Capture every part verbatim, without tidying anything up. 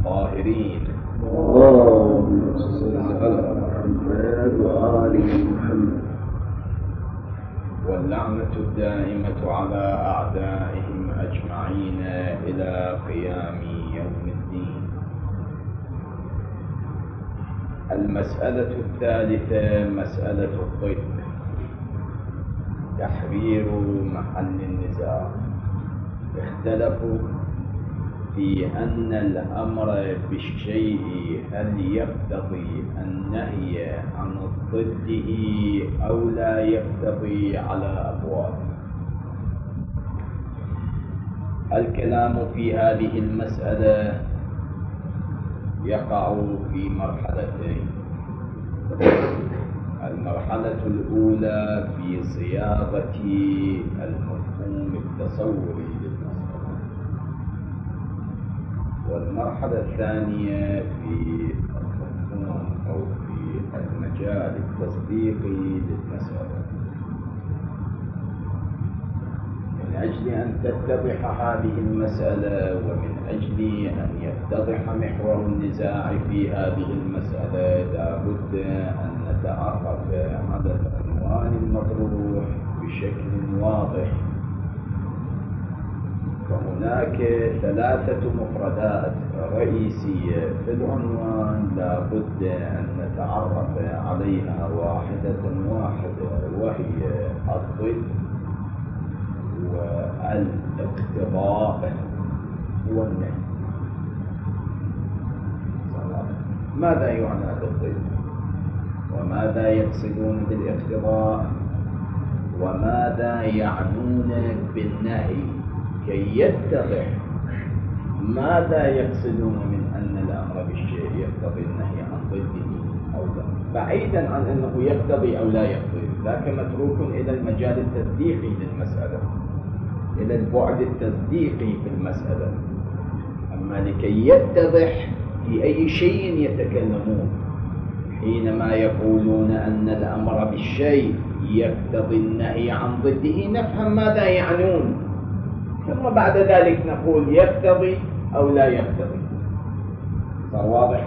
الطاهرين. اللهم صل على محمد وآل محمد. واللعنة الدائمة على أعدائهم أجمعين إلى قيام يوم الدين. المسألة الثالثة مسألة الطب، تحرير محل النزاع. اختلفوا في أن الأمر بالشيء هل يقتضي النهي عن ضده أو لا يقتضي على أبواب. الكلام في هذه المسألة يقع في مرحلتين. المرحلة الأولى في صياغة المفهوم التصوري للمسألة، والمرحلة الثانية في المفهوم أو في المجال التصديقي للمسألة. من أجل أن تتضح هذه المسألة ومن أجل أن يتضح محور النزاع في هذه المسألة لا بد أن نتعرف على العنوان المطروح بشكل واضح. فهناك ثلاثة مفردات رئيسية في العنوان لا بد أن نتعرف عليها واحدة واحدة، وهي الضد والاقتضاء والنهي. ماذا يعنى بالضد؟ وماذا يقصدون بالاقتضاء؟ وماذا يعنون بالنهي؟ كي يتضح ماذا يقصدون من أن الأمر بالشيء يقتضي النهي عن ضده أو لا، بعيدا عن أنه يقتضي أو لا يقتضي، ذاك متروك إلى المجال التصديقي للمسألة، إلى البعد التصديقي في المسألة. أما لكي يتضح في أي شيء يتكلمون حينما يقولون أن الأمر بالشيء يقتضي النهي عن ضده نفهم ماذا يعنون، ثم بعد ذلك نقول يقتضي أو لا يقتضي. صار واضح؟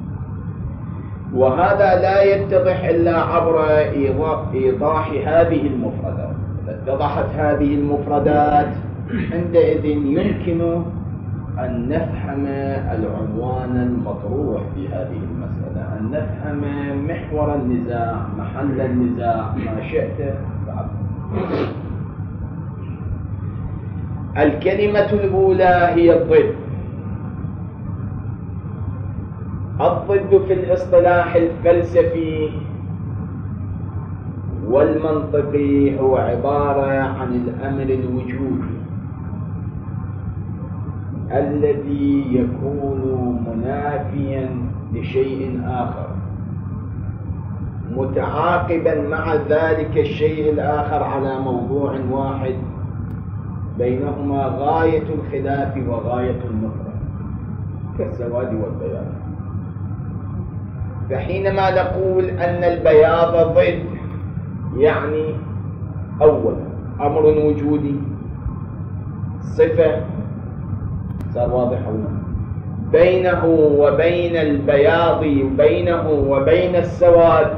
وهذا لا يتضح إلا عبر إيضاح هذه المفردات. إذا اتضحت هذه المفردات عندئذ يمكن أن نفهم العنوان المطروح في هذه المسألة، أن نفهم محور النزاع، محل النزاع، ما شئت فعل. الكلمة الأولى هي الضد. الضد في الاصطلاح الفلسفي والمنطقي هو عبارة عن الأمر الوجودي الذي يكون منافيا لشيء آخر متعاقبا مع ذلك الشيء الآخر على موضوع واحد بينهما غاية الخلاف وغاية النفرة، كالسواد والبياض. فحينما نقول أن البياض ضد يعني أولا أمر وجودي، صفة، صار واضح هنا بينه وبين البياض، بينه وبين السواد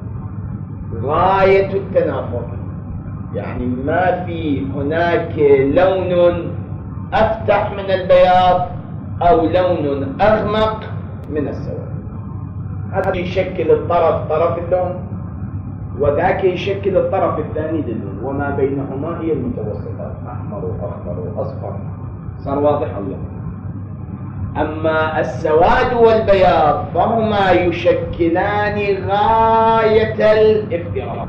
غاية التنافر، يعني ما في هناك لون أفتح من البياض أو لون أغمق من السواد. هذا يشكل الطرف طرف اللون، وذاك يشكل الطرف الثاني للون، وما بينهما هي المتوسطات، أحمر وأخضر وأصفر. صار واضح الله؟ أما السواد والبياض فهما يشكلان غاية الافتراق،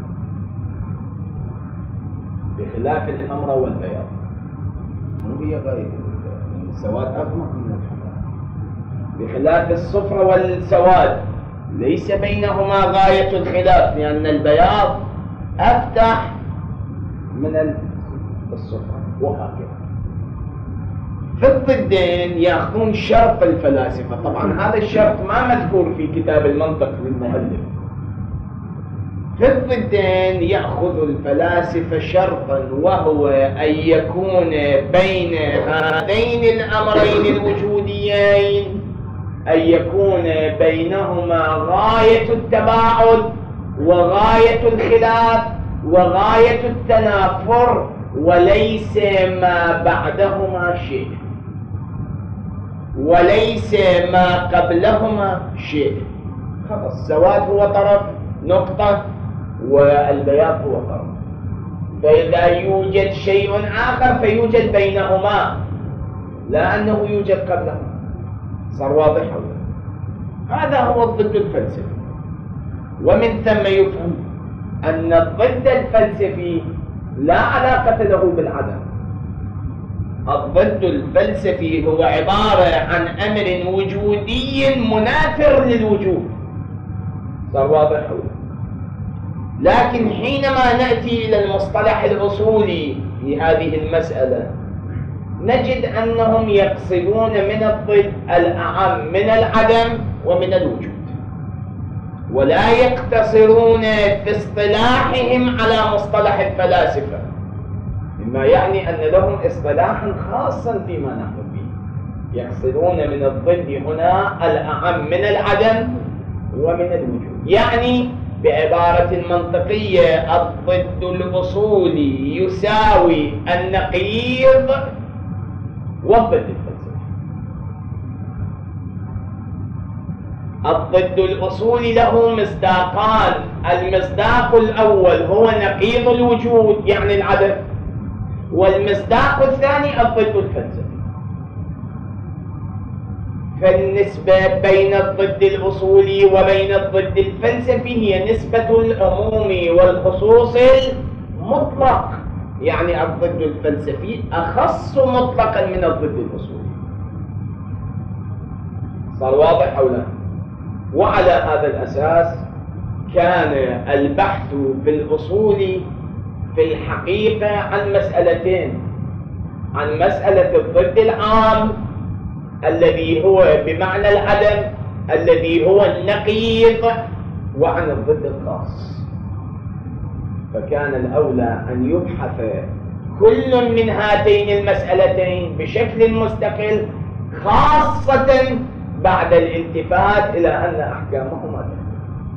بخلاف الحمر والبياض. مو هي غاية السواد أغمق من الحمر، بخلاف الصفر والسواد ليس بينهما غاية الخلاف، لأن البياض أفتح من الصفر، وهكذا. في الضدين يأخذون شرط الفلاسفة، طبعا هذا الشرط ما مذكور في كتاب المنطق للمؤلف. في الضدين يأخذ الفلاسفة شرطا، وهو أن يكون بين هذين الأمرين الوجوديين الضدين أن يكون بينهما غاية التباعد وغاية الخلاف وغاية التنافر وليس ما بعدهما شيء وليس ما قبلهما شيء. خلاص، السواد هو طرف نقطة والبياض هو طرف، فإذا يوجد شيء آخر فيوجد بينهما لا أنه يوجد قبلهما. صار واضح؟ هذا هو الضد الفلسفي. ومن ثم يفهم أن الضد الفلسفي لا علاقة له بالعدم. الضد الفلسفي هو عبارة عن أمر وجودي منافر للوجود. صار واضح؟ لكن حينما نأتي إلى المصطلح الأصولي في هذه المسألة نجد أنهم يقصدون من الضد الأعم من العدم ومن الوجود، ولا يقتصرون في اصطلاحهم على مصطلح الفلاسفة، مما يعني أن لهم اصطلاحا خاصا فيما نحن فيه. يقصدون من الضد هنا الأعم من العدم ومن الوجود، يعني بعبارة منطقية الضد الأصولي يساوي النقيض والضد الفلسفي. الضد الأصولي له مصداقان، المصداق الأول هو نقيض الوجود يعني العدم، والمصداق الثاني الضد الفلسفي. فالنسبة بين الضد الأصولي وبين الضد الفلسفي هي نسبة العموم والخصوص المطلق، يعني الضد الفلسفي أخص مطلقا من الضد الأصولي. صار واضح أو لا؟ وعلى هذا الأساس كان البحث في الأصول في الحقيقة عن مسألتين: عن مسألة الضد العام الذي هو بمعنى العدم الذي هو النقيض، وعن الضد الخاص. فكان الأولى أن يبحث كل من هاتين المسألتين بشكل مستقل، خاصة بعد الالتفات إلى أن أحكامهما تختلف.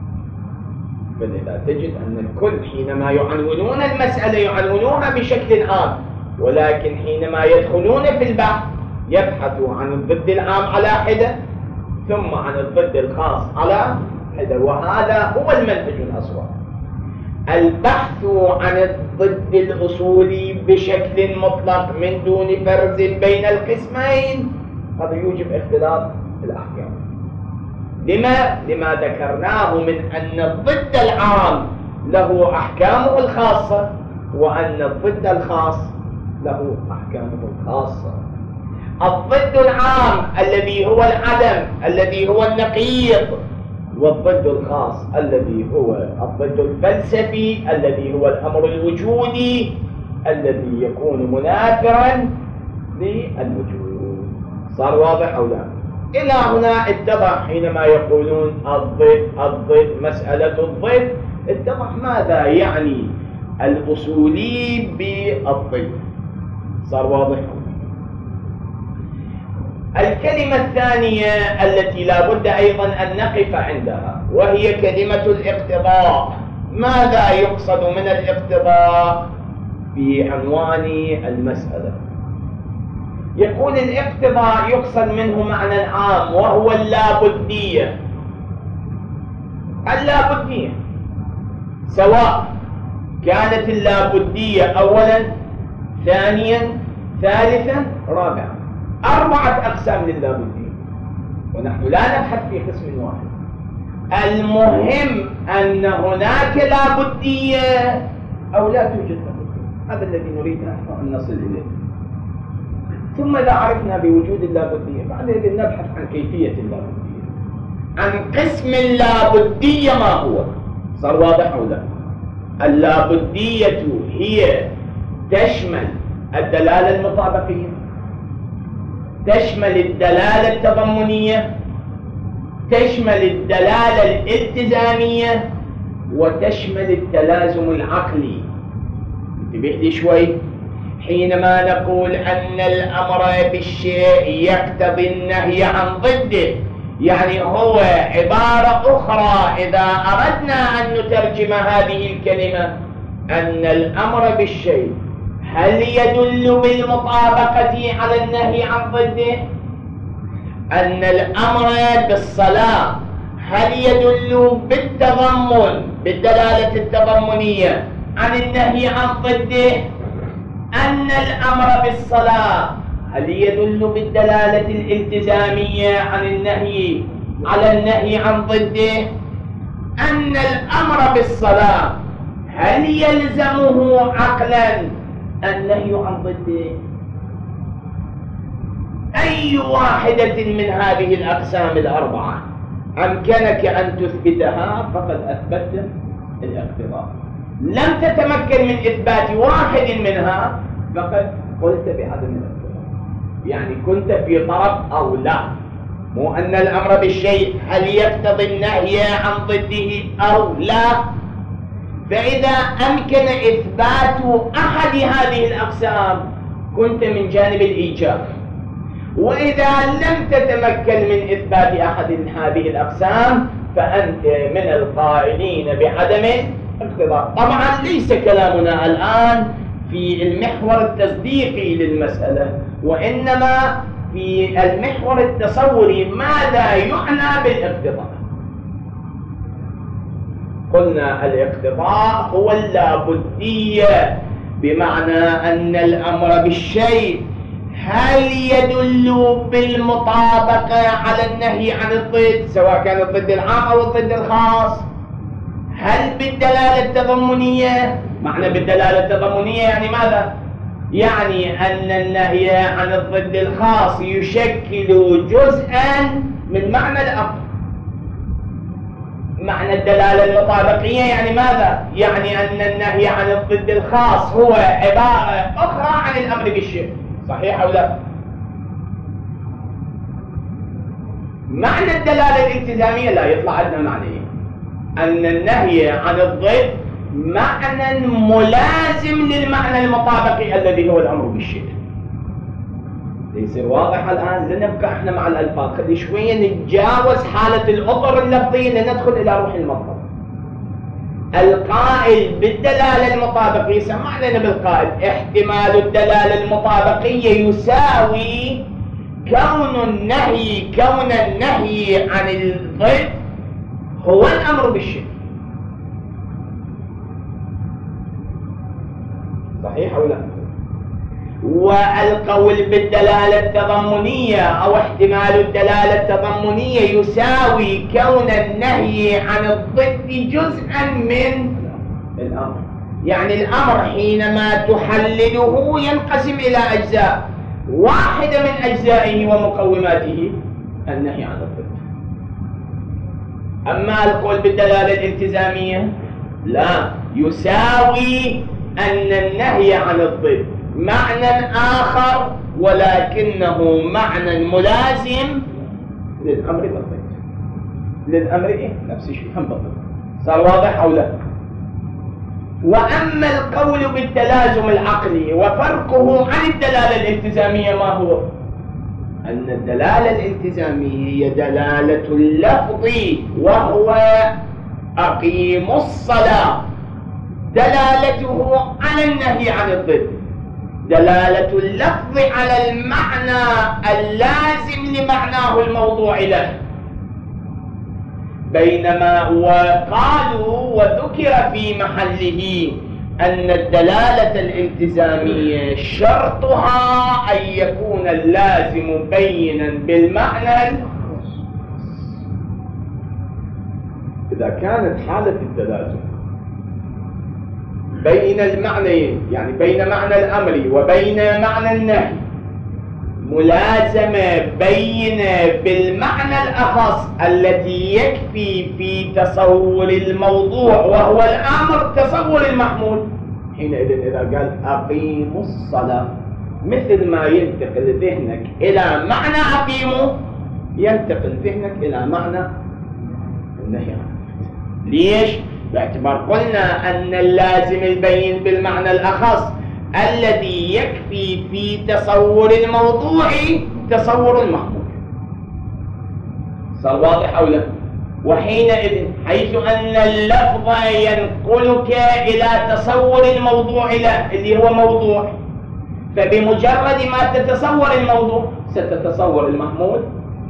فلذا تجد أن الكل حينما يعنونون المسألة يعنونونها بشكل عام، ولكن حينما يدخلون في البحث يبحثوا عن الضد العام على حدة ثم عن الضد الخاص على حدة، وهذا هو المنهج الأصوب. البحث عن الضد الأصولي بشكل مطلق من دون فرز بين القسمين هذا يوجب اختلاط الأحكام. لما؟ لما ذكرناه من أن الضد العام له أحكامه الخاصة وأن الضد الخاص له أحكامه الخاصة. الضد العام الذي هو العدم الذي هو النقيض، والضد الخاص الذي هو الضد الفلسفي الذي هو الأمر الوجودي الذي يكون منافرا للوجود. صار واضح أو لا؟ إلى هنا اتضح حينما يقولون الضد الضد مسألة الضد، اتضح ماذا يعني الأصولي بالضد. صار واضح؟ الكلمة الثانية التي لا بد أيضا أن نقف عندها وهي كلمة الاقتضاء. ماذا يقصد من الاقتضاء في عنوان المسألة؟ يقول الاقتضاء يقصد منه معنى عام وهو اللابدية. اللابدية سواء كانت اللابدية أولا ثانيا ثالثا رابعا، أربعة أقسام للابدية، ونحن لا نبحث في قسم واحد. المهم أن هناك لابدية أو لا توجد لابدية، هذا الذي نريد أن نصل إليه. ثم إذا عرفنا بوجود اللابدية بعدين نبحث عن كيفية اللابدية، عن قسم اللابدية ما هو. صار واضح أو لا؟ اللابدية هي تشمل الدلالة المطابقية، تشمل الدلالة التضمنية، تشمل الدلالة الالتزامية، وتشمل التلازم العقلي. انتبه لي شوي. حينما نقول أن الأمر بالشيء يقتضي النهي عن ضده، يعني هو عبارة أخرى إذا أردنا أن نترجم هذه الكلمة أن الأمر بالشيء هل يدل بالمطابقة على النهي عن ضده؟ أن الأمر بالصلاة هل يدل بالتضمن بالدلالة التضمنية عن النهي عن ضده؟ أن الأمر بالصلاة هل يدل بالدلالة الالتزامية عن النهي على النهي عن ضده؟ أن الأمر بالصلاة هل يلزمه عقلا النهي عن ضده؟ أي واحدة من هذه الأقسام الأربعة أمكنك أن تثبتها فقد أثبتت الاقتضاء. لم تتمكن من إثبات واحد منها فقد قلت بعدم الاقتضاء، يعني كنت في طرف أو لا، مو أن الأمر بالشيء هل يقتضي النهي عن ضده أو لا. فإذا أمكن إثبات أحد هذه الأقسام كنت من جانب الإيجاب، وإذا لم تتمكن من إثبات أحد هذه الأقسام فأنت من القائلين بعدم الاقتضاء. طبعا ليس كلامنا الآن في المحور التصديقي للمسألة، وإنما في المحور التصوري ماذا يعنى بالاقتضاء. قلنا الاقتضاء هو اللابدية، بمعنى أن الأمر بالشيء هل يدل بالمطابقة على النهي عن الضد، سواء كان الضد العام أو الضد الخاص. هل بالدلالة التضمنية؟ معنى بالدلالة التضمنية يعني ماذا؟ يعني أن النهي عن الضد الخاص يشكل جزءا من معنى الأمر. معنى الدلالة المطابقية يعني ماذا؟ يعني أن النهي عن الضد الخاص هو عبارة أخرى عن الأمر بالشيء، صحيح أو لا؟ معنى الدلالة الالتزامية لا يطلع عندنا معنى أن النهي عن الضد معنى ملازم للمعنى المطابقي الذي هو الأمر بالشيء. يصير واضح الآن؟ لنبقى احنا مع الألفاظ، خلي شوية نتجاوز حالة الأطر اللفظية لندخل إلى روح المطلب. القائل بالدلالة المطابقية، سمعنا لنا بالقائل احتمال الدلالة المطابقية يساوي كون النهي كون النهي عن الضد هو الأمر بالشيء، صحيح أو لا؟ والقول بالدلالة التضمنية أو احتمال الدلالة التضمنية يساوي كون النهي عن الضد جزءا من الأمر. يعني الأمر حينما تحلله ينقسم إلى أجزاء، واحدة من أجزائه ومقوماته النهي عن الضد. أما القول بالدلالة الالتزامية لا، يساوي أن النهي عن الضد معنى آخر ولكنه معنى ملازم للأمر بالضد. للأمر إيه؟ نفس الشيء هم بالضد. صار واضح أو لا؟ وأما القول بالتلازم العقلي وفرقه عن الدلالة الالتزامية ما هو؟ أن الدلالة الالتزامية هي دلالة اللفظ، وهو أقيموا الصلاة، دلالته على النهي عن الضد، دلالة اللفظ على المعنى اللازم لمعناه الموضوع له. بينما وقالوا وذكر في محله أن الدلالة الالتزامية شرطها أن يكون اللازم بينا بالمعنى. إذا كانت حالة التلازم بين المعنيين، يعني بين معنى الأمر وبين معنى النهي، ملازمة بينة بالمعنى الأخص التي يكفي في تصور الموضوع وهو الأمر تصور المحمول، حينئذ إذا قال أقيموا الصلاة، مثل ما ينتقل ذهنك إلى معنى أقيموا ينتقل ذهنك إلى معنى النهي. ليش؟ باعتبار قلنا أن اللازم البين بالمعنى الأخص الذي يكفي في تصور الموضوع تصور المحمول. صار واضح أو لا؟ وحينئذ حيث أن اللفظ ينقلك إلى تصور الموضوع له اللي هو موضوع، فبمجرد ما تتصور الموضوع ستتصور المحمول.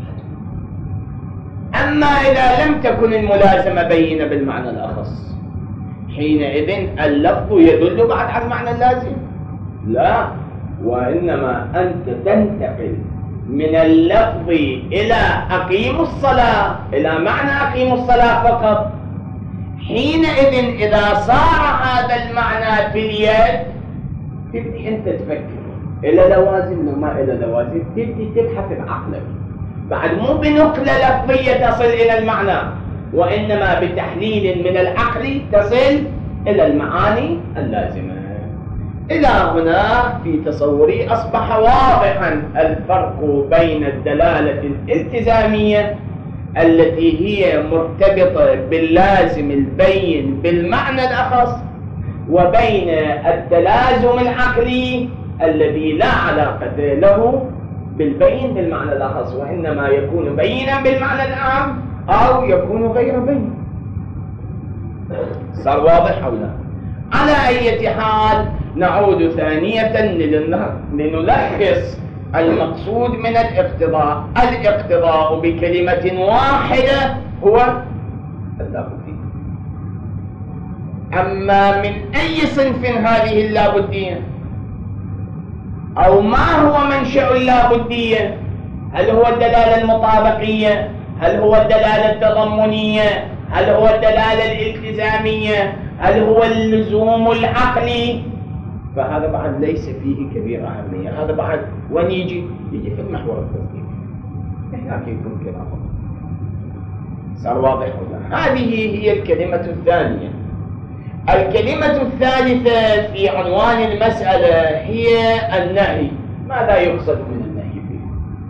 أما إذا لم تكن الملازمة بينة بالمعنى الأخص، حينئذ اللفظ يدل بعد على المعنى اللازم؟ لا، وإنما أنت تنتقل من اللفظ إلى أقيموا الصلاة، إلى معنى أقيموا الصلاة فقط. حينئذ إذا صار هذا المعنى في اليد تبدي أنت تفكر إلى لوازم وما إلى لوازم، تبدي تبحث بعقلك، بعد مو بنقلة لفظية تصل إلى المعنى، وإنما بتحليل من العقل تصل إلى المعاني اللازمة. إلى هنا في تصوري أصبح واضحا الفرق بين الدلالة الالتزامية التي هي مرتبطة باللازم البين بالمعنى الأخص، وبين التلازم العقلي الذي لا علاقة له بالبين بالمعنى الأخص، وإنما يكون بينا بالمعنى العام أو يكون غير بين. صار واضح أو لا؟ على أي حال نعود ثانية لنلخص المقصود من الاقتضاء. الاقتضاء بكلمة واحدة هو اللابدية. أما من أي صنف هذه اللابدية، أو ما هو منشأ اللابدية؟ هل هو الدلالة المطابقية؟ هل هو الدلالة التضمنية؟ هل هو الدلالة الالتزامية؟ هل هو اللزوم العقلي؟ فهذا بعد ليس فيه كبير أهمية. هذا بعد وين يجي؟ يجي في المحور التصديق. إحنا كيكون كلام صار واضح ولا؟ هذه هي الكلمة الثانية. الكلمة الثالثة في عنوان المسألة هي النهي. ماذا يقصد من النهي فيه؟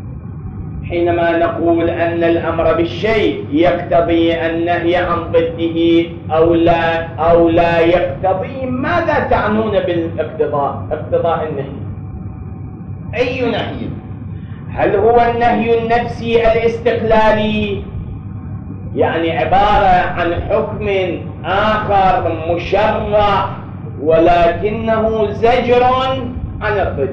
حينما نقول أن الأمر بالشيء يقتضي النهي عن ضده أو لا أو لا يقتضي، ماذا تعنون بالاقتضاء؟ اقتضاء النهي أي نهي؟ هل هو النهي النفسي الاستقلالي، يعني عبارة عن حكم آخر مشرع ولكنه زجر عن الضد،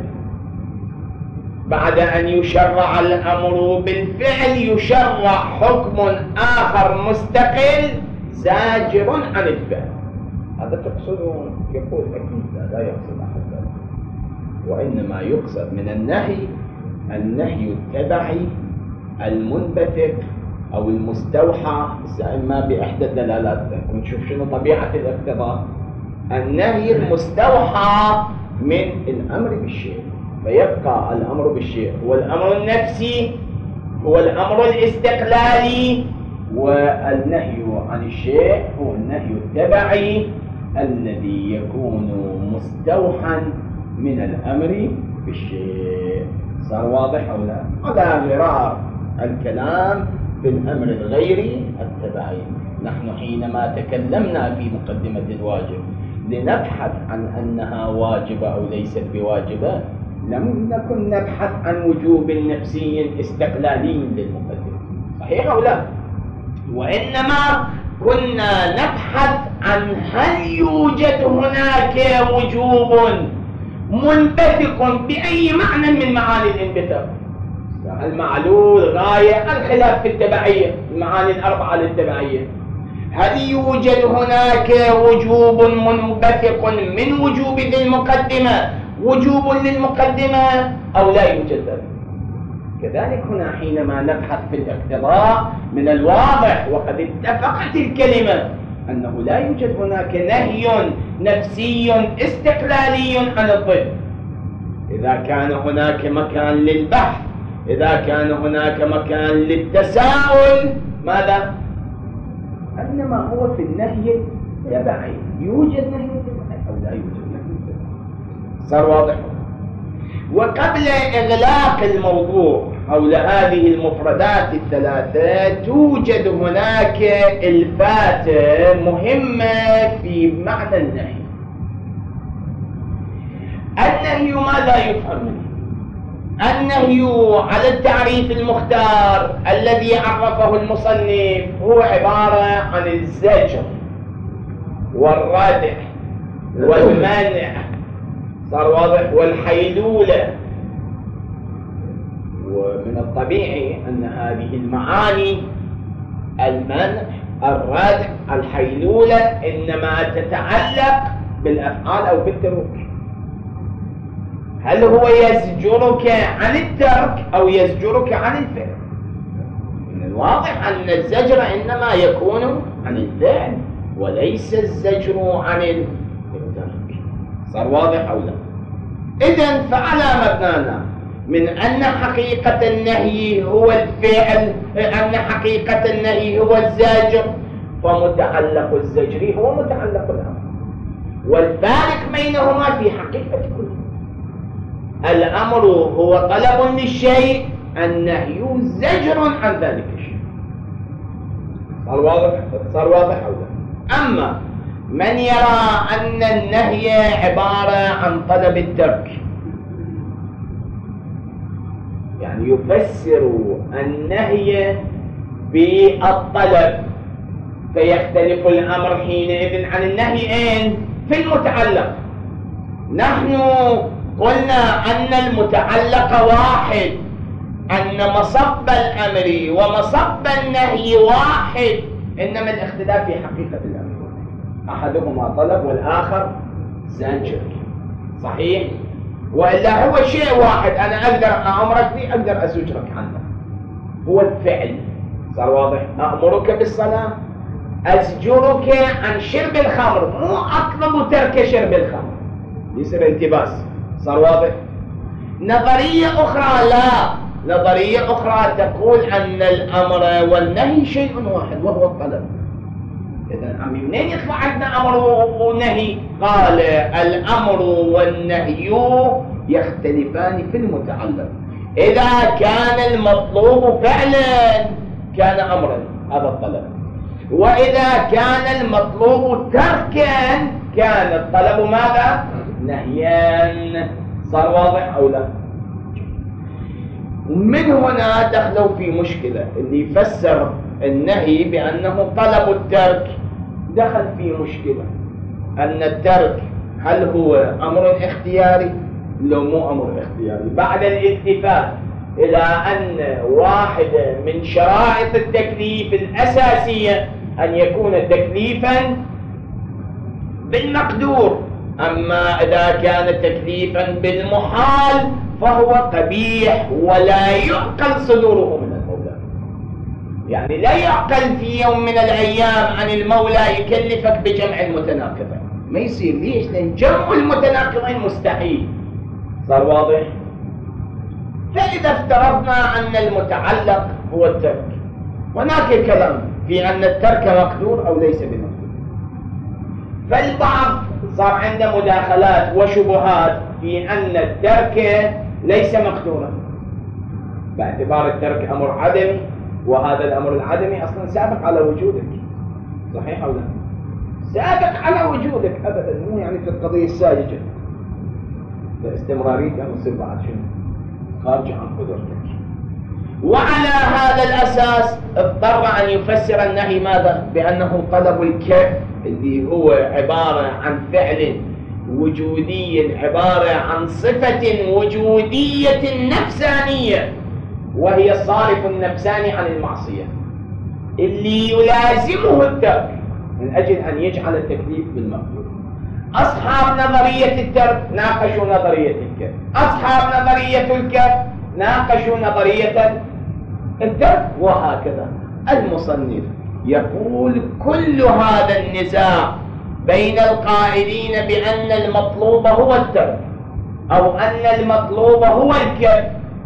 بعد أن يشرع الأمر بالفعل يشرع حكم آخر مستقل زاجر عن الفعل؟ هذا تقصده؟ يقول أكيد لا, لا يقصد أحد ذلك، وإنما يقصد من النهي النهي التبعي المنبثق أو المستوحى، إما بإحدى الدلالات. نشوف شنو طبيعة الاقتضاء. النهي المستوحى من الأمر بالشيء، فيبقى الأمر بالشيء هو الأمر النفسي، هو الأمر الاستقلالي، والنهي عن الشيء هو النهي التبعي الذي يكون مستوحى من الأمر بالشيء. صار واضح أو لا؟ على غرار الكلام بالأمر الغيري التبعي. نحن حينما تكلمنا في مقدمة الواجب لنبحث عن أنها واجبة أو ليست بواجبة، لم نكن نبحث عن وجوب نفسي استقلالي للمقدمة، صحيح أو لا؟ وإنما كنا نبحث عن هل يوجد هناك وجوب منبثق بأي معنى من معاني الانبثاق، المعلول، غاية، الخلاف في التبعية، المعاني الأربعة للتبعية. هل يوجد هناك وجوب منبثق من وجوب ذي المقدمة وجوب للمقدمة أو لا يوجد ذلك؟ كذلك هنا حينما نبحث في الاقتضاء من الواضح وقد اتفقت الكلمة أنه لا يوجد هناك نهي نفسي استقلالي عن الضد. إذا كان هناك مكان للبحث، إذا كان هناك مكان للتساؤل، ماذا؟ إنما هو في النهي التبعي. يوجد نهي تبعي أو لا يوجد نهي تبعي؟ صار واضح؟ وقبل إغلاق الموضوع حول هذه المفردات الثلاثة توجد هناك إلفات مهمة في معنى النهي. النهي ماذا يفهم منه؟ النهي على التعريف المختار الذي عرفه المصنف هو عبارة عن الزجر والردع والمنع، صار واضح، والحيلولة. ومن الطبيعي أن هذه المعاني المنع الردع الحيلولة إنما تتعلق بالأفعال أو بالترك. هل هو يزجرك عن الترك أو يزجرك عن الفعل؟ من الواضح أن الزجر إنما يكون عن الفعل وليس الزجر عن الترك. صار واضح أو لا؟ إذن فعلى مبنانا من أن حقيقة النهي هو الفعل، أن حقيقة النهي هو الزجر، فمتعلق الزجر هو متعلق الأمر، والفارق بينهما في حقيقة كل. الأمر هو طلب للشيء، النهي زجر عن ذلك الشيء. صار واضح؟ صار واضح أو لا؟ أما من يرى أن النهي عبارة عن طلب الترك، يعني يفسر النهي بالطلب، فيختلف الأمر حينئذ عن النهي أين؟ في المتعلق. نحن قلنا أن المتعلق واحد، أن مصب الأمر ومصب النهي واحد، إنما الاختلاف في حقيقة الأمر، أحدهما طلب والآخر زجر. صحيح؟ وإلا هو شيء واحد، أنا أقدر أأمرك به، أقدر أزجرك عنه، هو الفعل. صار واضح؟ أأمرك بالصلاة، أزجرك عن شرب الخمر، مو أطلب ترك شرب الخمر، يصير التباس. صار واضح؟ نظرية أخرى لا، نظرية أخرى تقول أن الأمر والنهي شيء واحد وهو الطلب. إذن عمي منين يطلع عندنا أمر ونهي؟ قال الأمر والنهي يختلفان في المتعلق. إذا كان المطلوب فعلا كان أمرا، هذا الطلب، وإذا كان المطلوب تركا كان الطلب ماذا؟ نهيا. صار واضح أو لا؟ من هنا دخلوا في مشكلة، اللي يفسر النهي بأنه طلب الترك دخل في مشكلة، أن الترك هل هو أمر اختياري؟ لو مو أمر اختياري، بعد الاتفاق إلى أن واحدة من شرائط التكليف الأساسية أن يكون تكليفا بالمقدور، أما إذا كان تكليفا بالمحال فهو قبيح ولا يعقل صدوره من المولى. يعني لا يعقل في يوم من الأيام عن المولى يكلفك بجمع المتناقضين، ما يصير. ليش؟ لأن جمع المتناقضين مستحيل. صار واضح؟ فإذا افترضنا أن المتعلق هو الترك، هناك كلام في أن الترك مقدور أو ليس بمقدور، فالبعض صار عنده مداخلات وشبهات في أن الترك ليس مقدورا، باعتبار الترك أمر عدمي، وهذا الأمر العدمي أصلا سابق على وجودك. صحيح أو لا؟ سابق على وجودك أبدا، مو يعني في القضية الساذجة فاستمراريتها مصير بعد شنو؟ خارج عن قدرتك. وعلى هذا الأساس اضطر أن يفسر النهي ماذا؟ بأنه طلب الكف، اللي هو عبارة عن فعل وجودي، عبارة عن صفة وجودية نفسانية، وهي الصارف النفساني عن المعصية، اللي يلازمه الترك من أجل أن يجعل التكليف بالمقدور. أصحاب نظرية الترك ناقشوا نظرية الكف، أصحاب نظرية الكف ناقشوا نظرية الترك، وهكذا. المصنف يقول كل هذا النزاع بين القائلين بأن المطلوب هو الترك أو أن المطلوب هو الكف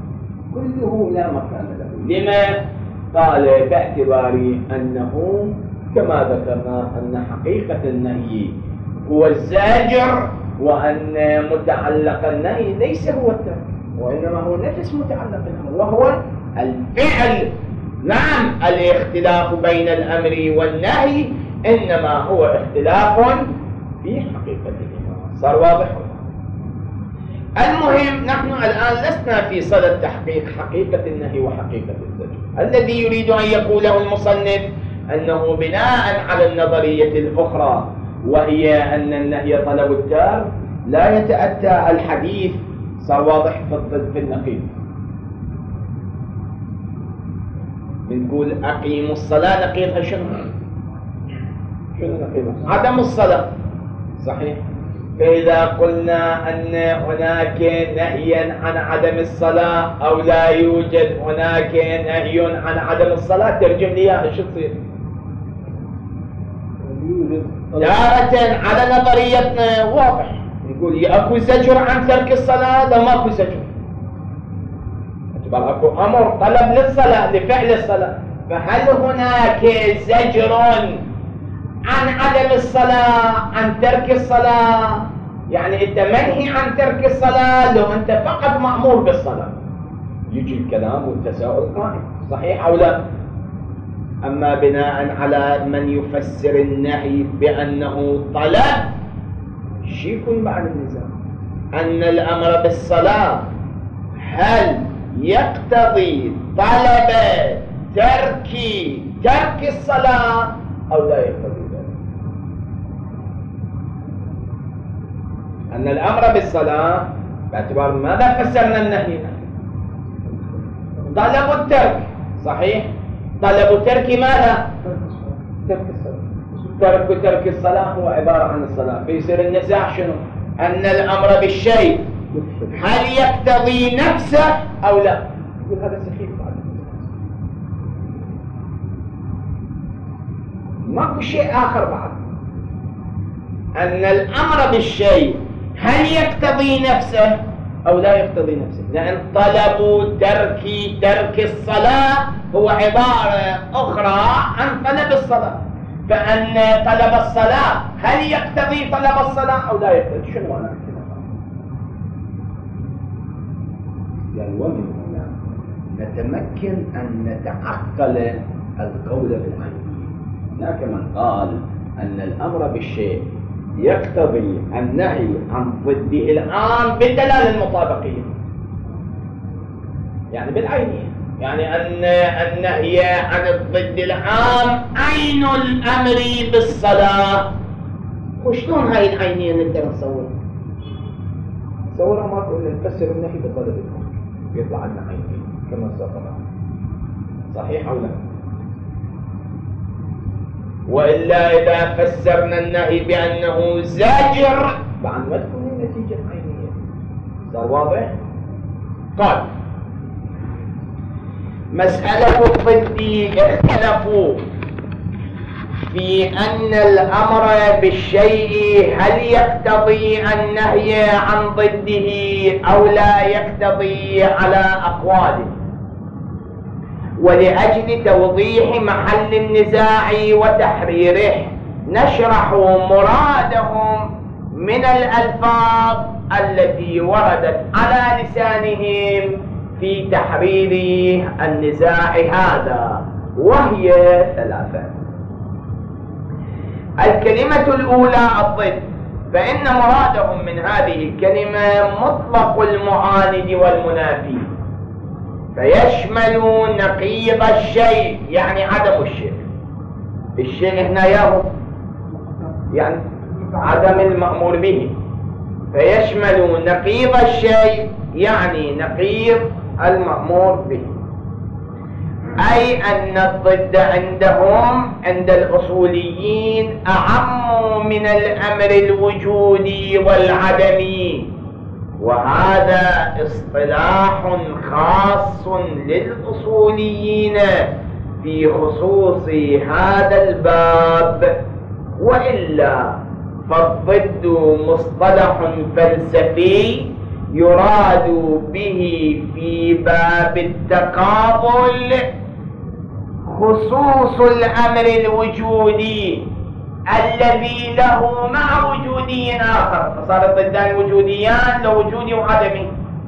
كله لا مكان له. لما؟ قال باعتبار أنه كما ذكرنا أن حقيقة النهي هو الزاجر، وأن متعلق النهي ليس هو الترك، وإنما هو نفس متعلق الأمر وهو الفعل. نعم، الاختلاف بين الأمر والنهي إنما هو اختلاف في حقيقتهما. صار واضح؟ المهم نحن الآن لسنا في صدد تحقيق حقيقة النهي وحقيقة الزجر. الذي يريد أن يقوله المصنف أنه بناء على النظرية الأخرى وهي أن النهي طلب الترك لا يتأتى الحديث، صار واضح في النقيض. بنقول أقيموا الصلاة، نقيضها شنو؟ شنو نقيضها؟ عدم الصلاة، صحيح؟ فإذا قلنا أن هناك نهيا عن عدم الصلاة أو لا يوجد هناك نهي عن عدم الصلاة، ترجم لي إياها شو تصير؟ تارة على نظريتنا واضح يقول أكو زجر عن ترك الصلاة، لا ماكو زجر، اكو أمر طلب للصلاة لفعل الصلاة. فهل هناك زجر عن عدم الصلاة عن ترك الصلاة؟ يعني أنت منهي عن ترك الصلاة لو أنت فقط مأمور بالصلاة، يجي الكلام والتساؤل قائم، صحيح أو لا؟ أما بناء على من يفسر النهي بأنه طلب، شو يكون بعد النزاع؟ أن الأمر بالصلاة هل يقتضي طلب ترك ترك الصلاة أو لا يقتضي ذلك؟ أن الأمر بالصلاة باعتبار ماذا فسرنا النهي؟ طلب الترك، صحيح؟ طلب ترك ماذا؟ ترك الصلاة. ترك ترك الصلاة هو عبارة عن الصلاة. فيصير النزاع شنو؟ أن الأمر بالشيء هل يقتضي نفسه أو لا؟ يقول هذا سخيف بعد، ماكو شيء آخر بعد. أن الأمر بالشيء هل يقتضي نفسه أو لا يقتضي نفسه؟ لأن طلب ترك ترك الصلاة هو عبارة أخرى عن طلب الصلاة. فأن طلب الصلاة هل يقتضي طلب الصلاة أو لا يقتضي؟ شنو أنا كده؟ يعني ومن هنا نتمكن أن نتعقل القول بالعينية. هناك من قال أن الأمر بالشيء يقتضي النهي عن ضده العام بالدلالة المطابقية، يعني بالعينية، يعني أن النهي عن الضد العام عين الأمر بالصلاة. وشلون هاي العينية نقدر نصورها؟ نصورها ما تقول نفسر النهي بطلب الأمر يطلع لنا عينية كما سبق، صحيح أو لا؟ وإلا إذا فسرنا النهي بأنه زاجر بعد ما تكون النتيجة عينية. صار واضح؟ قال مسألة الضد اختلفوا في أن الأمر بالشيء هل يقتضي النهي عن ضده أو لا يقتضي على أقواله. ولأجل توضيح محل النزاع وتحريره نشرح مرادهم من الألفاظ التي وردت على لسانهم في تحرير النزاع هذا، وهي ثلاثة. الكلمة الأولى الضد، فإن مرادهم من هذه الكلمة مطلق المعاند والمنافي، فيشمل نقيض الشيء يعني عدم الشيء. الشيء هنا ياهو يعني عدم المأمور به، فيشمل نقيض الشيء يعني نقيض المأمور به. أي أن الضد عندهم عند الأصوليين أعم من الأمر الوجودي والعدمي، وهذا اصطلاح خاص للأصوليين في خصوص هذا الباب. وإلا فالضد مصطلح فلسفي يراد به في باب التقابل خصوص الأمر الوجودي الذي له مع وجودي آخر. فصار الضدان وجوديان، لو وجودي وعدمي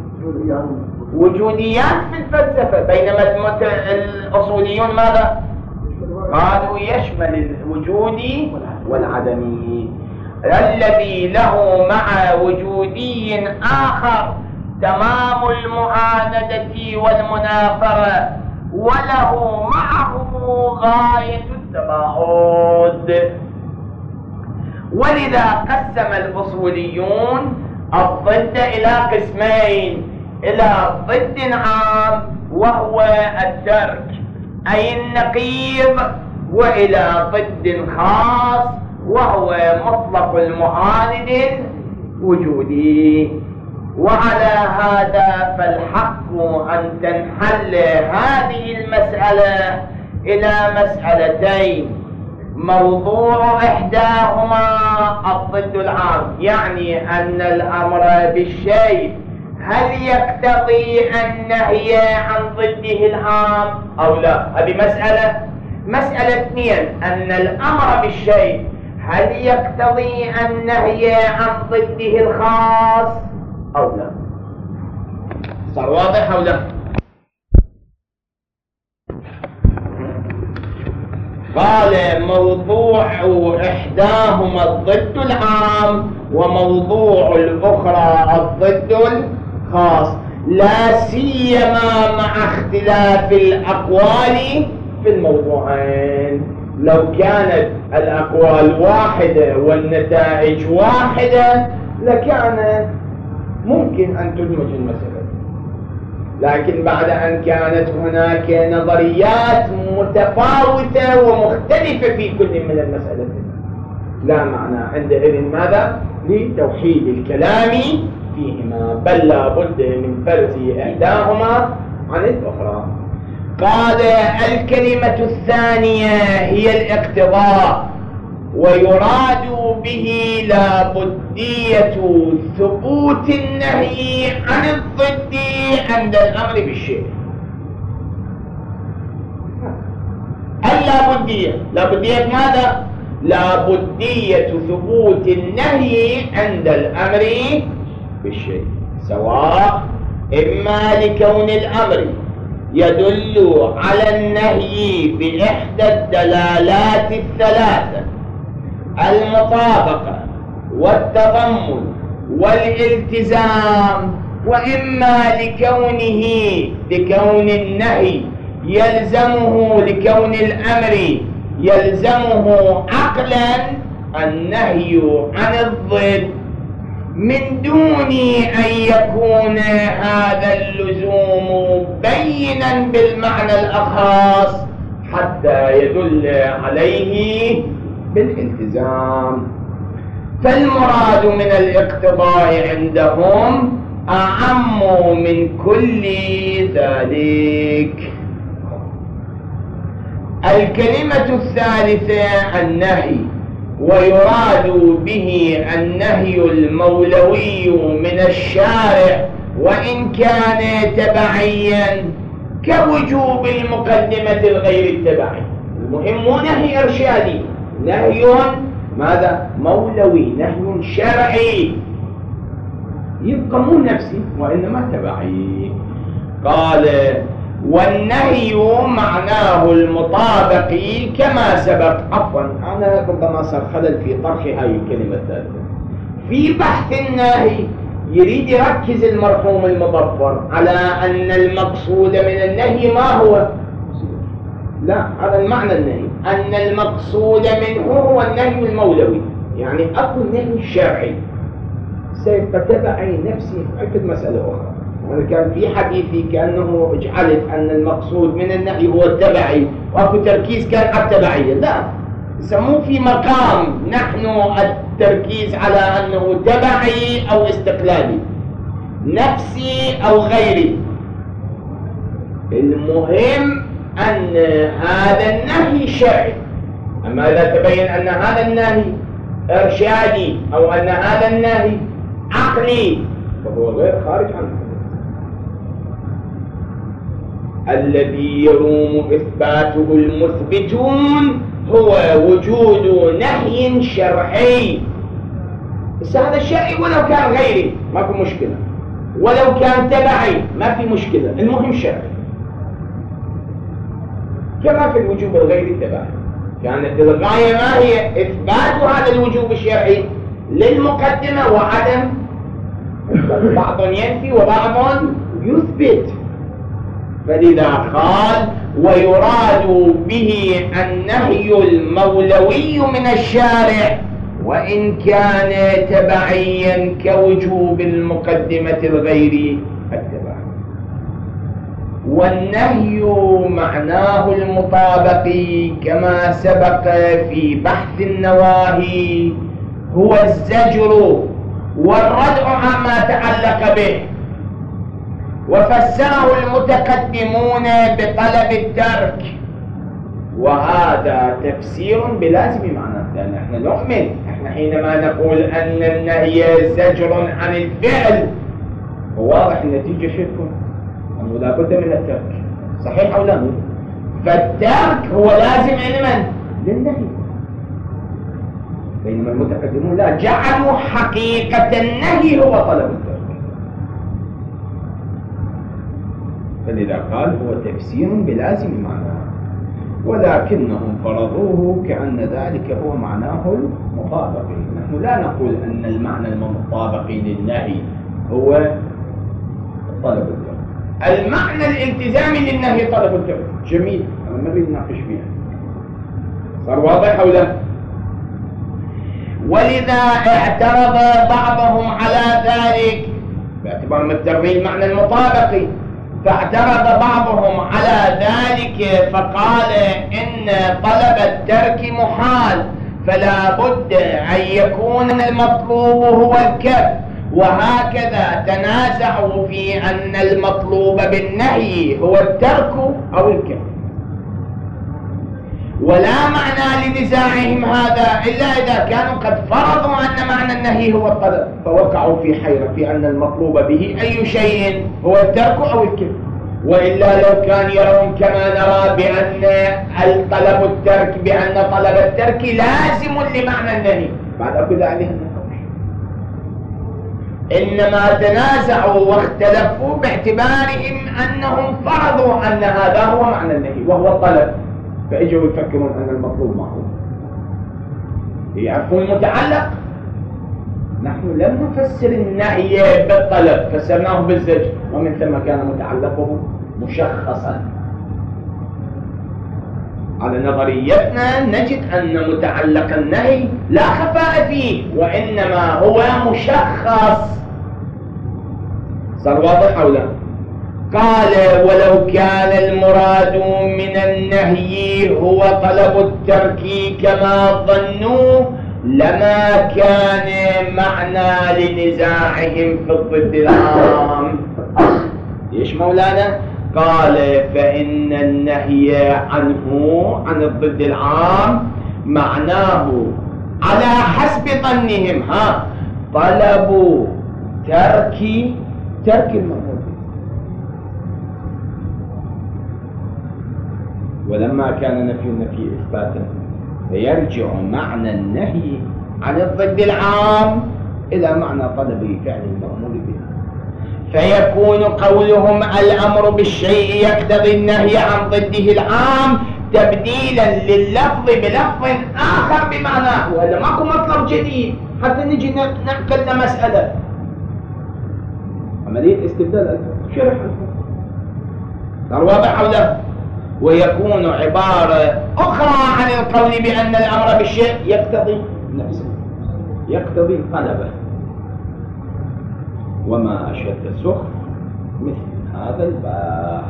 وجوديان في الفلسفة، بينما الأصوليون ماذا؟ قالوا يشمل الوجودي والعدمي. الذي له مع وجودي آخر تمام المعاندة والمنافرة وله معه غاية التباعد. ولذا قسم الأصوليون الضد إلى قسمين، إلى ضد عام وهو الترك أي النقيض، وإلى ضد خاص وهو مطلق المعاند الوجودي. وعلى هذا فالحق أن تنحل هذه المسألة إلى مسألتين: موضوع إحداهما الضد العام، يعني أن الأمر بالشيء هل يقتضي النهي عن ضده العام أو لا، هذه مسألة. مسألة اثنين أن الأمر بالشيء هل يقتضي النهي عن ضده الخاص أو لا. صار واضح أو لا؟ قال موضوع إحداهما الضد العام وموضوع الأخرى الضد الخاص، لا سيما مع اختلاف الأقوال في الموضوعين. لو كانت الأقوال واحدة والنتائج واحدة لكان ممكن أن تدمج المسألة، لكن بعد أن كانت هناك نظريات متفاوتة ومختلفة في كل من المسألتين، لا معنى عندئذ ماذا؟ لتوحيد الكلام فيهما، بل لا بد من فرز إحداهما عن الأخرى. قال الكلمة الثانية هي الاقتضاء، ويراد به لا بدية ثبوت النهي عن الضد عند الأمر بالشيء. اللا بدية، لا بدية ماذا؟ لا بدية ثبوت النهي عند الأمر بالشيء، سواء إما لكون الأمر يدل على النهي بإحدى الدلالات الثلاثة: المطابقة والتضمن والالتزام، وإما لكونه لكون النهي يلزمه لكون الأمر يلزمه عقلا النهي عن الضد من دون أن يكون هذا اللزوم بينا بالمعنى الأخص حتى يدل عليه بالالتزام. فالمراد من الاقتضاء عندهم أعم من كل ذلك. الكلمة الثالثة النهي، ويراد به النهي المولوي من الشارع وإن كان تبعيا كوجوب المقدمة الغير التبعي. المهم مو نهي إرشادي، نهي ماذا؟ مولوي، نهي شرعي، يبقى مو نفسي وإنما تبعي. قال والنهي معناه المطابق كما سبق. عفوا أنا ربما صار خلل في طرح هاي الكلمة الثالثة. في بحث النهي يريد يركز المرحوم المظفر على أن المقصود من النهي ما هو؟ لا، هذا المعنى النهي، أن المقصود منه هو النهي المولوي، يعني أكو النهي الشرعي سيبقى تبعي نفسي. أكد مسألة أخرى، أنا كان في حديثي كأنه جعلت أن المقصود من النهي هو التبعي وأكو تركيز كان على التبعية. لا، يسموه في مقام نحن التركيز على أنه تبعي أو استقلالي، نفسي أو غيري. المهم أن هذا النهي شرعي، أما إذا تبين أن هذا النهي إرشادي أو أن هذا النهي عقلي فهو غير خارج عنه. الذي يروم إثباته المثبتون هو وجود نهي شرعي. بس هذا الشرعي ولو كان غيري ما في مشكلة، ولو كان تبعي ما في مشكلة، المهم شرعي. كما في الوجوب الغير التبعي، كانت الغاية ما هي؟ إثبات هذا الوجوب الشرعي، للمقدمة وعدم، بعض ينفي وبعض يثبت. فلذا قال ويراد به النهي المولوي من الشارع وإن كان تبعيا كوجوب المقدمة الغير التبع. والنهي معناه المطابقي كما سبق في بحث النواهي هو الزجر والردع عما تعلق به، وفسره المتقدمون بطلب الترك، وهذا تفسير بلازم معناه، لأن احنا نؤمن، احنا حينما نقول أن النهي زجر عن الفعل وواضح النتيجة شرك، أنه لا بد من الترك، صحيح أو لا؟ فالترك هو لازم علما للنهي، بينما المتقدمون لا، جعلوا حقيقة النهي هو طلب الترك. فلذا قال هو تفسير بلازم معناه، ولكنهم فرضوه كأن ذلك هو معناه المطابقي. نحن لا نقول أن المعنى المطابقي للنهي هو طلب الترك، المعنى الالتزامي للنهي طلب الترك. جميل، أنا ما نريد نناقش فيها، صار واضح أو لا؟ ولذا اعترض بعضهم على ذلك باعتبار مفترضين المعنى المطابقي، فاعترض بعضهم على ذلك فقال إن طلب الترك محال، فلا بد أن يكون المطلوب هو الكف، وهكذا تنازعوا في أن المطلوب بالنهي هو الترك أو الكف. ولا معنى لنزاعهم هذا إلا إذا كانوا قد فرضوا أن معنى النهي هو الطلب، فوقعوا في حيرة في أن المطلوب به أي شيء هو الترك أو الكف. وإلا لو كان يرون كما نرى بأن الطلب الترك بأن طلب الترك لازم لمعنى النهي، بعد أخذ عليه النقاش. إنما تنازعوا واختلفوا باعتبارهم أنهم فرضوا أن هذا هو معنى النهي وهو الطلب، فإجوا يفكرون أن المطلوب ما هو، يعرفون المتعلق. نحن لم نفسر النهي بالطلب، فسرناه بالزجر، ومن ثم كان متعلقه مشخصا. على نظريتنا نجد أن متعلق النهي لا خفاء فيه، وإنما هو مشخص. صار واضح أو لا؟ قال ولو كان المراد من النهي هو طلب الترك كما ظنوا لما كان معنى لنزاعهم في الضد العام. ايش مولانا؟ قال فإن النهي عنه عن الضد العام معناه على حسب ظنهم ها طلب ترك ترك المأمور، ولما كان نفي النفي إثباتا فيرجع معنى النهي عن الضد العام إلى معنى طلب فعل المأمور به، فيكون قولهم الأمر بالشيء يقتضي النهي عن ضده العام تبديلا لللفظ بلفظ آخر بمعناه، وهذا ماكو مطلب جديد حتى نجي نعقد مسألة، عملية استبدال شرح صار واضح أو لا؟ ويكون عبارة أخرى عن القول بأن الأمر بالشيء يقتضي نفسه، يقتضي طلبه. وما أشد سخر مثل هذا البحث.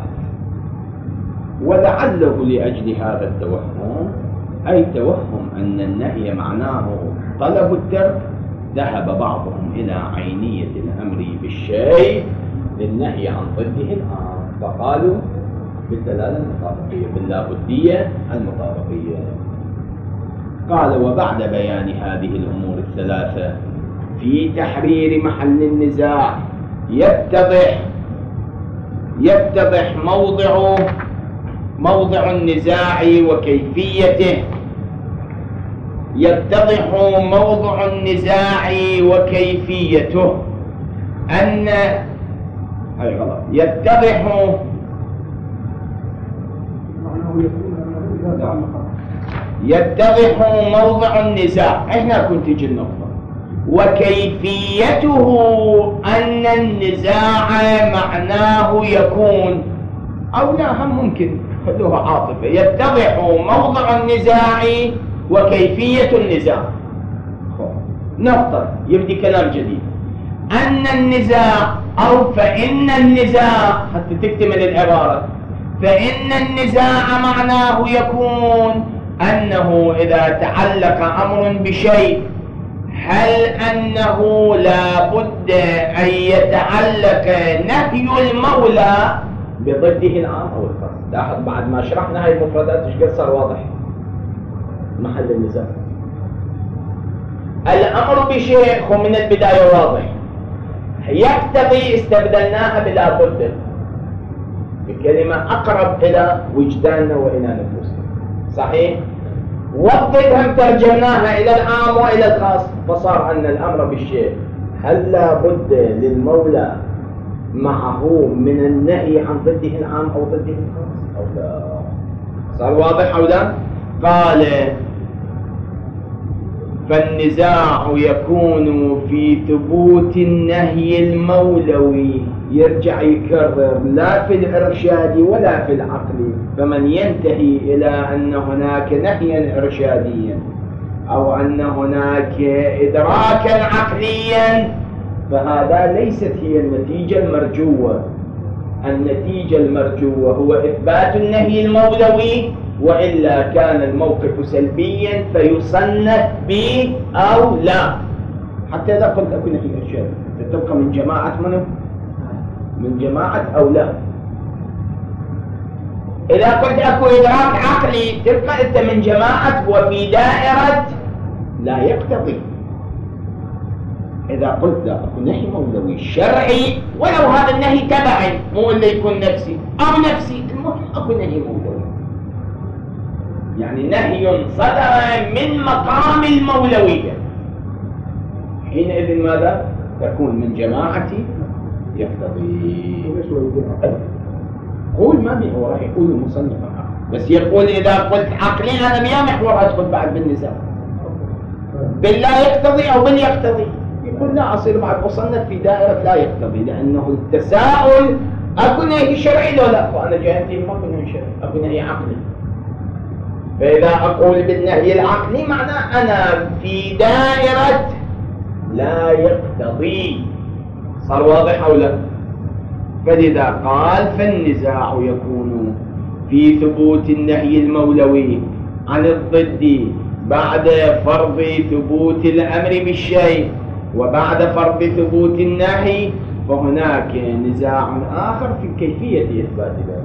ولعله لأجل هذا التوهم، أي توهم أن النهي معناه طلب الترك، ذهب بعضهم إلى عينية الأمر بالشيء للنهي عن ضده الآن، فقالوا بالدلالة المطابقية، باللابدية المطابقية. قال وبعد بيان هذه الأمور الثلاثة في تحرير محل النزاع يتضح يتضح موضع موضع النزاع وكيفيته يتضح موضع النزاع وكيفيته أن هاي غلط يتضح يتضح موضع النزاع. هنا كنت تجي النقطة وكيفيته أن النزاع معناه يكون، أو لا هم ممكن خذوها عاطفة، يتضح موضع النزاع وكيفية النزاع. نقطة يبدي كلام جديد. أن النزاع أو فإن النزاع، حتى تكتمل العبارة، فإن النزاع معناه يكون أنه إذا تعلق أمر بشيء، هل أنه لا بد أن يتعلق نهي المولى بضده العام أو الخاص؟ لاحظ بعد ما شرحنا هاي المفردات ايش قد صار واضح محل النزاع. الأمر بشيء هو من البداية واضح، يقتضي استبدلناها بلا بد بكلمة أقرب إلى وجداننا وإلى نفوسنا، صحيح؟ والضد هم ترجمناها إلى العام وإلى الخاص، فصار أن الأمر بالشيء هل لا بد للمولى معه من النهي عن ضده العام أو ضده الخاص أو لا؟ صار واضح أو لا؟ قال فالنزاع يكون في ثبوت النهي المولوي، يرجع يكرر لا في الإرشاد ولا في العقل، فمن ينتهي إلى أن هناك نهيا إرشاديا أو أن هناك إدراكا عقليا فهذا ليست هي النتيجة المرجوة. النتيجة المرجوة هو إثبات النهي المولوي، وإلا كان الموقف سلبيا فيصنف به أو لا. حتى إذا قلت أكو نهي إرشاد تبقى من جماعة منه؟ من جماعة أو لا؟ إذا قلت أكو إدراك عقلي تبقى أنت من جماعة وفي دائرة لا يقتضي. إذا قلت لا أكو نهي مولوي شرعي ولو هذا النهي تبعي مو اللي يكون نفسي أو نفسي، المهم أكو نهي مولوي، يعني نهي صدر من مقام المولوية، حينئذ ماذا؟ تكون من جماعتي يقتضي. قول ما بي هو راح يقول المصنف بس يقول إذا قلت عقلي أنا بيا محور أدخل بعد بالنزاع بالله يقتضي أو باليقتضي، يقول لا أصير بعد أصنف في دائرة لا يقتضي، لأنه التساؤل أكو نهي شرعي لو لا، وأنا جاهدي ما أكو نهي شرعي أكو نهي عقلي. فإذا أقول بالنهي العقلي معناه أنا في دائرة لا يقتضي. صار واضح أو لا؟ فلذا قال فالنزاع يكون في ثبوت النهي المولوي عن الضد بعد فرض ثبوت الأمر بالشيء، وبعد فرض ثبوت النهي فهناك نزاع آخر في كيفية إثبات ذلك.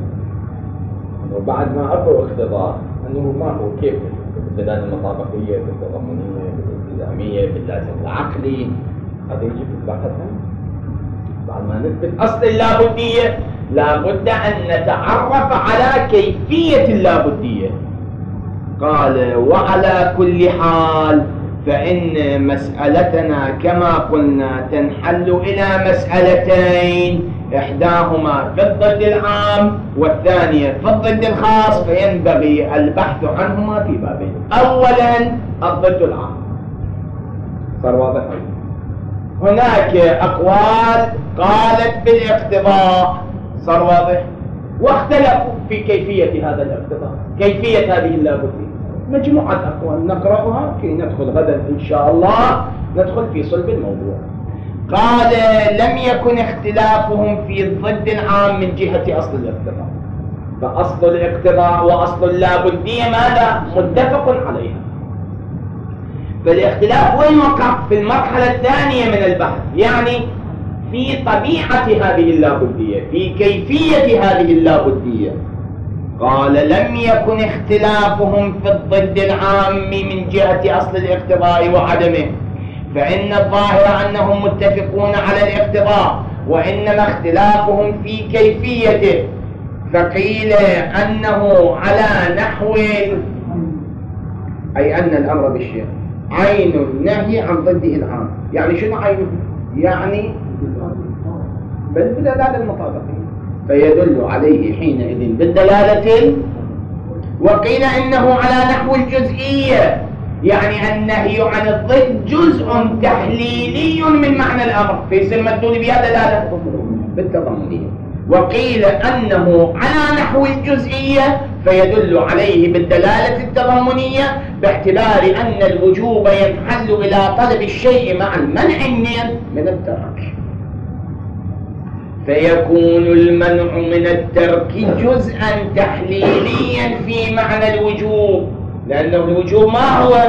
وبعد ما أكو اختبار أنه ما هو كيف بالدلالة المطابقية بالتضمنية بالالتزامية باللازم العقلي، هذا يجي في البحث. بعد ما نثبت أصل اللابدية لابد أن نتعرف على كيفية اللابدية. قال وعلى كل حال فإن مسألتنا كما قلنا تنحل إلى مسألتين، إحداهما في الضد العام والثانية في الضد الخاص، فينبغي البحث عنهما في بابين. أولا الضد العام، صار واضح؟ هناك أقوال قالت بالاقتضاء، صار واضح؟ واختلفوا في كيفية هذا الاقتضاء، كيفية هذه اللابدية. مجموعة أقوال نقرأها كي ندخل غدا إن شاء الله ندخل في صلب الموضوع. قال لم يكن اختلافهم في الضد العام من جهة أصل الاقتضاء، فأصل الاقتضاء وأصل اللابدية ماذا؟ متفق عليها. فالاختلاف وين وقع؟ في المرحلة الثانية من البحث، يعني في طبيعة هذه اللابدية، في كيفية هذه اللابدية. قال لم يكن اختلافهم في الضد العام من جهة أصل الاقتضاء وعدمه، فإن الظاهر أنهم متفقون على الاقتضاء، وإنما اختلافهم في كيفيته. فقيل أنه على نحو، أي أن الأمر بالشيء عين النهي عن ضده العام. يعني شنو عينه؟ يعني بل بدلالة المطابقية، فيدل عليه حينئذ بالدلالة. وقيل إنه على نحو الجزئية، يعني النهي عن الضد جزء تحليلي من معنى الأمر، فيصير مدلول بها دلالة بالتضمنية. وقيل أنه على نحو الجزئية فيدل عليه بالدلالة التضمنية، باعتبار أن الوجوب ينحل إلى طلب الشيء مع المنع من الترك، فيكون المنع من الترك جزءا تحليليا في معنى الوجوب، لأنه الوجوب ما هو؟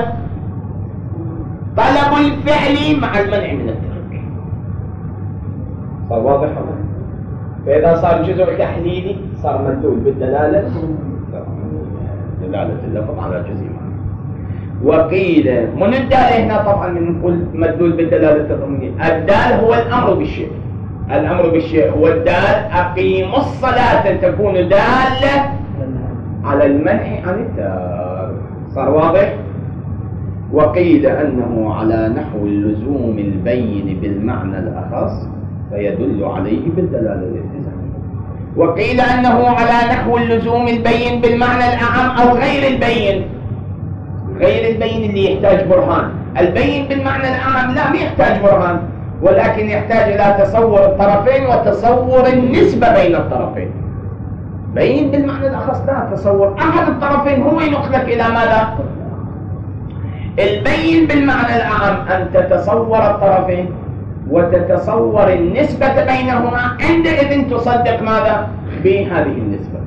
طلب الفعل مع المنع من الترك. صار واضح؟ فإذا صار جزء تحليلي صار مدلول بالدلالة دلالة اللفظ على جزء معنى. وقيل من الدال هنا طبعا بنقول مدلول بالدلالة التضمنية. الدال هو الأمر بالشيء، الأمر بالشيء هو الدال. أقيموا الصلاة تكون دالة على المنع عن الترك. صار واضح؟ وقيل أنه على نحو اللزوم البين بالمعنى الأخص فيدل عليه بالدلالة الالتزامية. وقيل أنه على نحو اللزوم البين بالمعنى الأعم أو غير البين. غير البين اللي يحتاج برهان. البين بالمعنى الأعم لا يحتاج برهان، ولكن يحتاج إلى تصور الطرفين وتصور النسبة بين الطرفين. بين بالمعنى الأخص لا، تصور أحد الطرفين هو ينقلك إلى ماذا؟ البين بالمعنى الأعم أن تتصور الطرفين وتتصور النسبة بينهما، عندئذ تصدق ماذا؟ بهذه النسبة.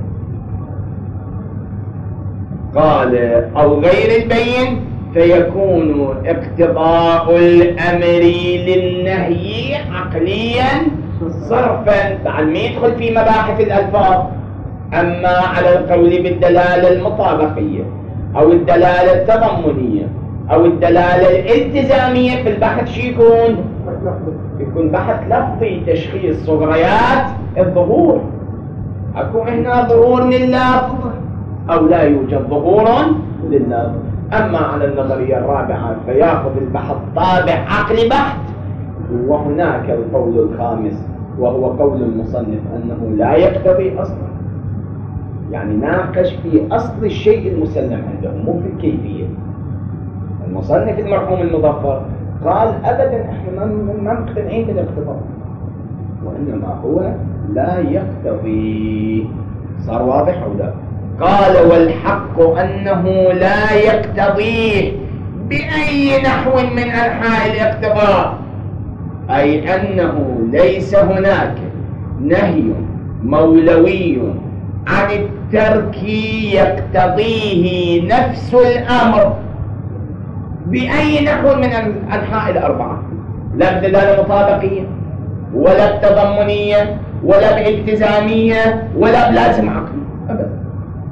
قال أو غير البين فيكون اقتضاء الأمر للنهي عقليا صرفا. بعد ما يدخل في مباحث الألفاظ. أما على القول بالدلالة المطابقية أو الدلالة التضمنية أو الدلالة الالتزامية في البحث شو يكون؟ يكون بحث لفظي، تشخيص صغريات الظهور. أكو هنا ظهور لللفظ أو لا يوجد ظهور لللفظ. أما على النظرية الرابعة فيأخذ البحث طابع عقلي بحت. وهناك القول الخامس وهو قول المصنف أنه لا يقتضي أصلا، يعني ناقش في أصل الشيء المسلم عندهم مو في الكيفية. المصنف المرحوم المظفر قال أبدا احنا ما مقتنعين بالاقتضاء، وإنما هو لا يقتضي. صار واضح أو لا؟ قال والحق أنه لا يقتضيه بأي نحو من أنحاء الاقتضاء، أي أنه ليس هناك نهي مولوي عن الترك يقتضيه نفس الأمر بأي نحو من أنحاء الأربعة، لا بدلالة مطابقية ولا بتضمنية ولا بالتزامية ولا بلازم عقلي أبدا.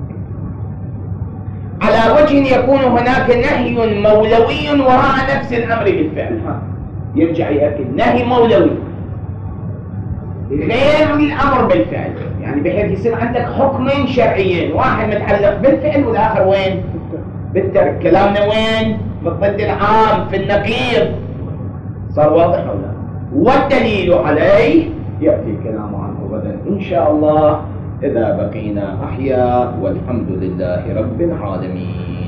على وجه يكون هناك نهي مولوي وراء نفس الأمر بالفعل. يرجع يأكد نهي مولوي غير الأمر بالفعل، يعني بحيث يصير عندك حكمين شرعيين، واحد متعلق بالفعل والآخر وين؟ بالترك. كلامنا وين؟ في الضد العام، في النقيض. صار واضح أو لا؟ والدليل عليه يأتي الكلام عنه غدا إن شاء الله إذا بقينا أحياء، والحمد لله رب العالمين.